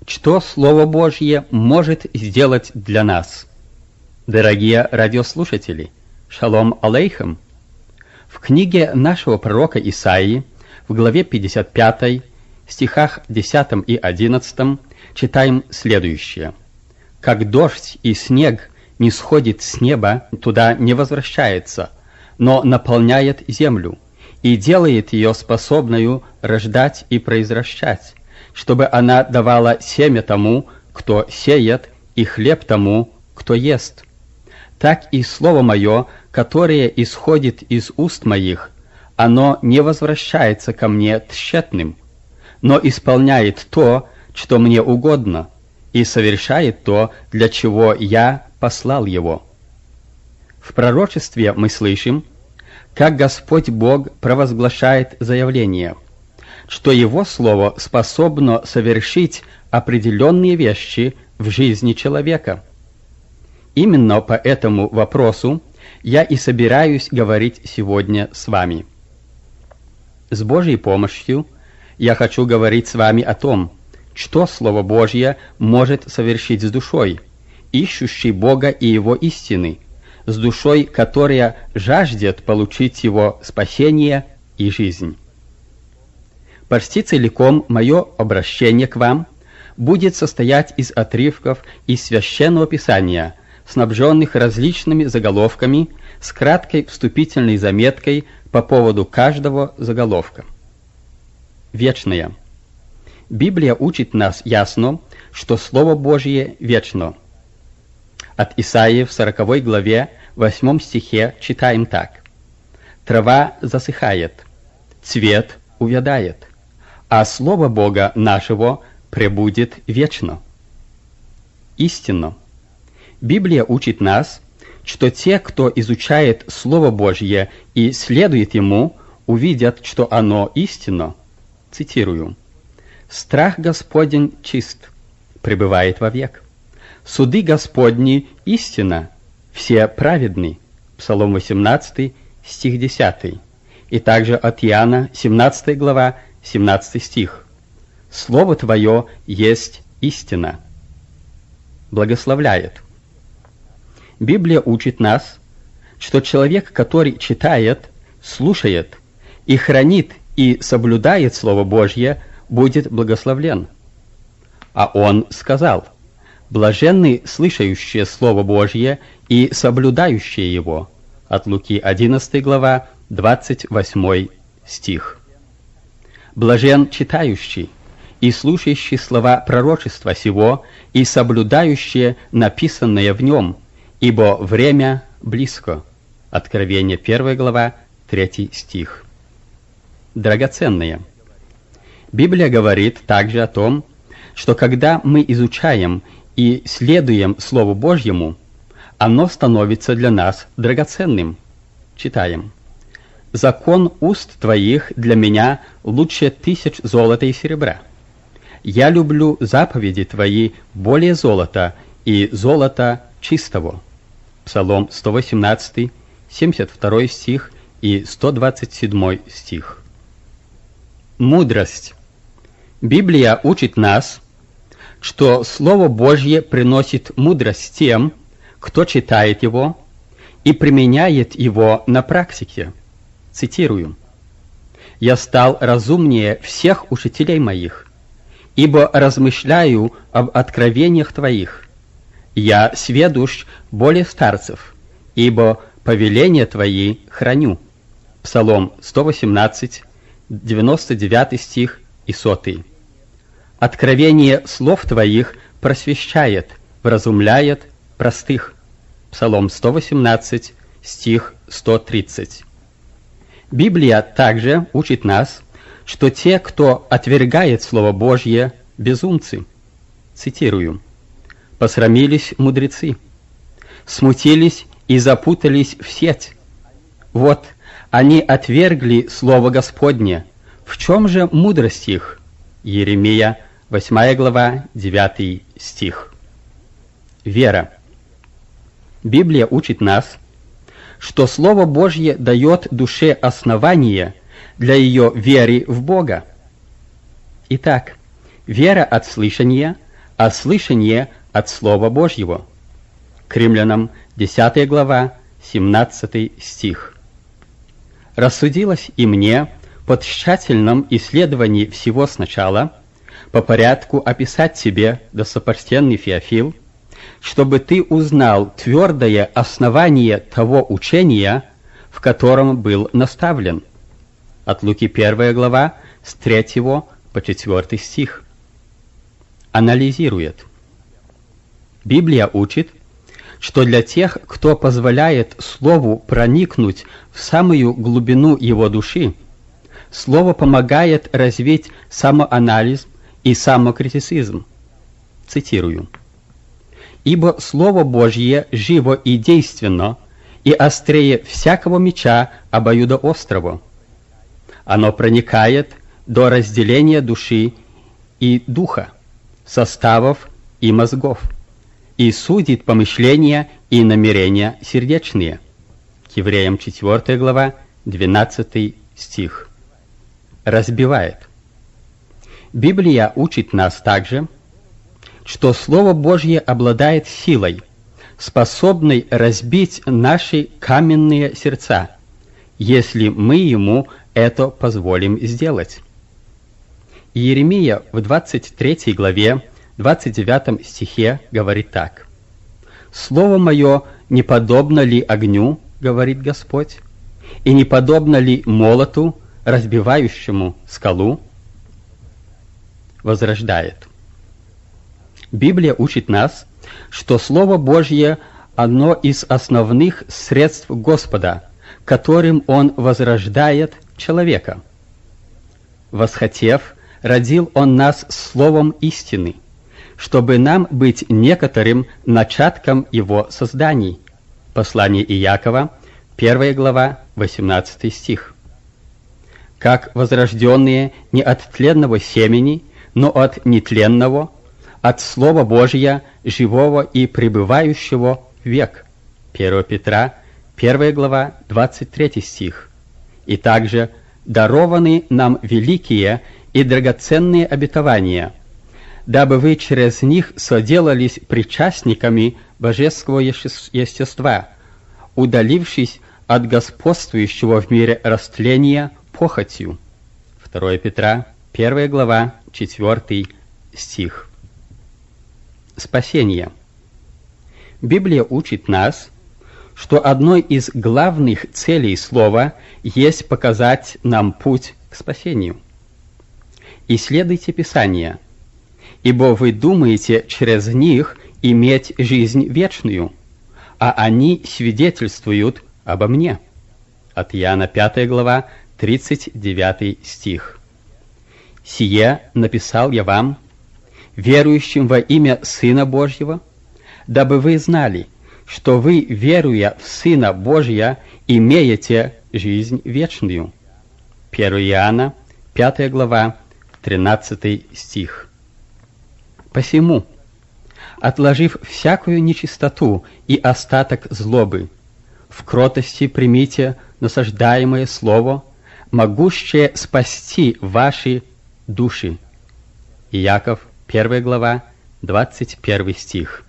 что Слово Божье может сделать для нас. Дорогие радиослушатели, шалом алейхем! В книге нашего пророка Исаии, в главе 55, стихах 10 и 11, читаем следующее. «Как дождь и снег не сходит с неба, туда не возвращается, но наполняет землю и делает ее способную рождать и произращать, чтобы она давала семя тому, кто сеет, и хлеб тому, кто ест. Так и слово мое, которое исходит из уст моих, оно не возвращается ко мне тщетным, но исполняет то, что мне угодно, и совершает то, для чего я послал его». В пророчестве мы слышим, как Господь Бог провозглашает заявление, что Его Слово способно совершить определенные вещи в жизни человека. Именно по этому вопросу я и собираюсь говорить сегодня с вами. С Божьей помощью я хочу говорить с вами о том, что Слово Божье может совершить с душой, ищущей Бога и Его истины, с душой, которая жаждет получить Его спасение и жизнь. Почти целиком мое обращение к вам будет состоять из отрывков из Священного Писания, снабженных различными заголовками, с краткой вступительной заметкой по поводу каждого заголовка. Вечное. Библия учит нас ясно, что Слово Божье вечно. От Исаии в 40 главе, 8 стихе читаем так. «Трава засыхает, цвет увядает, а Слово Бога нашего пребудет вечно». Истинно. Библия учит нас, что те, кто изучает Слово Божье и следует ему, увидят, что оно истинно. Цитирую. «Страх Господень чист, пребывает вовек. Суды Господни истина, все праведны». Псалом 18, стих 10. И также от Иоанна, 17 глава, 17 стих. «Слово Твое есть истина». Благословляет. Библия учит нас, что человек, который читает, слушает и хранит и соблюдает Слово Божье, будет благословлен. А он сказал: «Блаженны слышащие Слово Божье и соблюдающие его». От Луки 11 глава, 28 стих. «Блажен читающий и слушающий слова пророчества сего и соблюдающие написанное в нем, ибо время близко». Откровение 1 глава, 3 стих. Драгоценные. Библия говорит также о том, что когда мы изучаем и следуем Слову Божьему, оно становится для нас драгоценным. Читаем. «Закон уст твоих для меня лучше 1000 золота и серебра. Я люблю заповеди твои более золота и золота чистого». Псалом 118, 72 стих и 127 стих. Мудрость. Библия учит нас, что Слово Божье приносит мудрость тем, кто читает его и применяет его на практике. Цитирую. «Я стал разумнее всех учителей моих, ибо размышляю об откровениях твоих. Я сведущ более старцев, ибо повеления твои храню». Псалом 118, 99 стих и 100. «Откровение слов твоих просвещает, вразумляет простых». Псалом 118, стих 130. Библия также учит нас, что те, кто отвергает Слово Божье, безумцы. Цитирую. «Посрамились мудрецы, смутились и запутались в сеть. Вот, они отвергли Слово Господне. В чем же мудрость их?» Иеремия, 8 глава, 9 стих. Вера. Библия учит нас, что Слово Божье дает душе основание для ее веры в Бога. Итак, вера от слышания, а слышание от Слова Божьего. К Римлянам 10 глава, 17 стих. Рассудилось и мне по тщательном исследовании всего сначала, по порядку описать тебе, достопочтенный Феофил, чтобы ты узнал твердое основание того учения, в котором был наставлен. От Луки 1 глава, с 3 по 4 стих. Анализирует. Библия учит, что для тех, кто позволяет Слову проникнуть в самую глубину его души, Слово помогает развить самоанализ и самокритицизм. Цитирую. «Ибо Слово Божье живо и действенно, и острее всякого меча обоюдоострого. Оно проникает до разделения души и духа, составов и мозгов, и судит помышления и намерения сердечные». К Евреям 4 глава, 12 стих. Разбивает. Библия учит нас также, что Слово Божье обладает силой, способной разбить наши каменные сердца, если мы ему это позволим сделать. Иеремия в 23 главе, 29 стихе говорит так. «Слово мое не подобно ли огню, говорит Господь, и не подобно ли молоту, разбивающему скалу?» Возрождает. Библия учит нас, что Слово Божье – одно из основных средств Господа, которым Он возрождает человека. Восхотев, родил Он нас словом истины, чтобы нам быть некоторым начатком Его созданий. Послание Иакова, 1 глава, 18 стих. Как возрожденные не от тленного семени, но от нетленного, от Слова Божия, живого и пребывающего век. 1 Петра, 1 глава, 23 стих. И также дарованы нам великие и драгоценные обетования, дабы вы через них соделались причастниками божеского естества, удалившись от господствующего в мире растления похотью. 2 Петра, 1 глава, 4 стих. Спасение. Библия учит нас, что одной из главных целей Слова есть показать нам путь к спасению. Исследуйте Писания, ибо вы думаете через них иметь жизнь вечную, а они свидетельствуют обо мне. От Иоанна 5 глава, 39 стих. «Сие написал я вам, верующим во имя Сына Божьего, дабы вы знали, что вы, веруя в Сына Божия, имеете жизнь вечную». 1 Иоанна, 5 глава, 13 стих. «Посему, отложив всякую нечистоту и остаток злобы, в кротости примите насаждаемое Слово, могущее спасти ваши души». Иаков, 1 глава, 21 стих.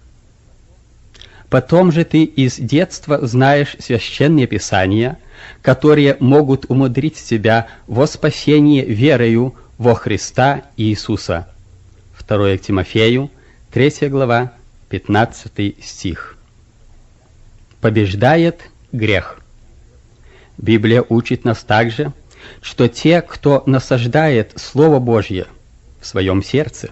«Потом же ты из детства знаешь священные писания, которые могут умудрить тебя во спасение верою во Христа Иисуса». 2 Тимофею, 3 глава, 15 стих. Побеждает грех. Библия учит нас также, что те, кто насаждает Слово Божье в своем сердце,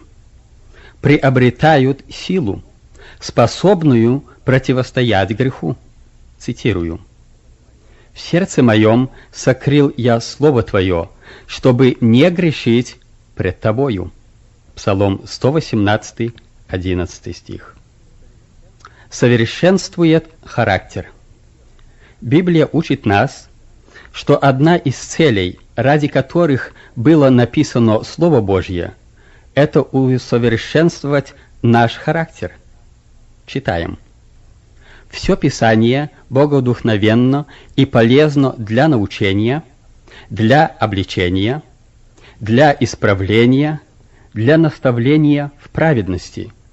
приобретают силу, способную противостоять греху. Цитирую. «В сердце моем сокрыл я Слово Твое, чтобы не грешить пред Тобою». Псалом 118, 11 стих. Совершенствует характер. Библия учит нас, что одна из целей, ради которых было написано Слово Божье, это усовершенствовать наш характер. Читаем. «Все Писание богодухновенно и полезно для научения, для обличения, для исправления, для наставления в праведности,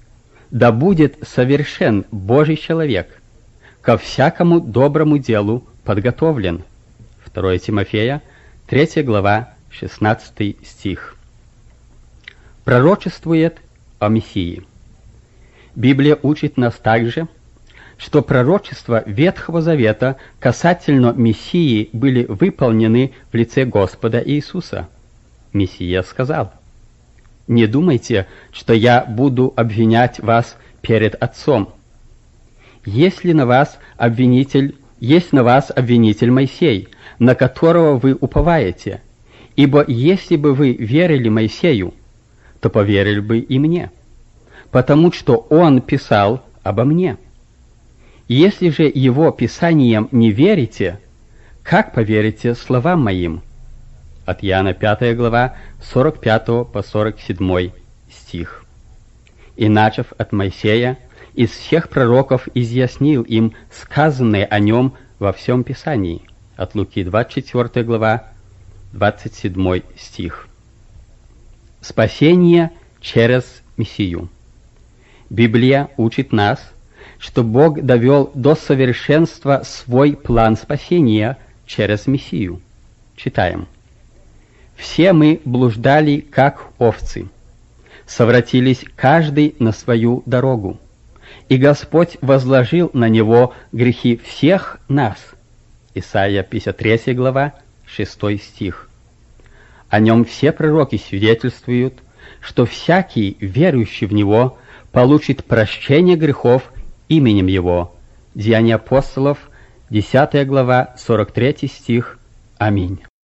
да будет совершен Божий человек, ко всякому доброму делу подготовлен. 2 Тимофея, 3 глава, 16 стих. Пророчествует о Мессии. Библия учит нас также, что пророчества Ветхого Завета касательно Мессии были выполнены в лице Господа Иисуса. Мессия сказал: «Не думайте, что я буду обвинять вас перед Отцом. Есть на вас обвинитель Моисей, на которого вы уповаете. Ибо если бы вы верили Моисею, то поверили бы и мне, потому что он писал обо мне. Если же его писаниям не верите, как поверите словам моим?» От Иоанна 5 глава, 45 по 47 стих. «И, начав от Моисея, из всех пророков изъяснил им сказанное о нем во всем Писании». От Луки 24 глава, 27 стих. Спасение через Мессию. Библия учит нас, что Бог довел до совершенства свой план спасения через Мессию. Читаем: «Все мы блуждали, как овцы, совратились каждый на свою дорогу, и Господь возложил на него грехи всех нас». Исайя 53 глава, 6 стих. О нем все пророки свидетельствуют, что всякий, верующий в него, получит прощение грехов именем его. Деяния апостолов, 10 глава, 43 стих. Аминь.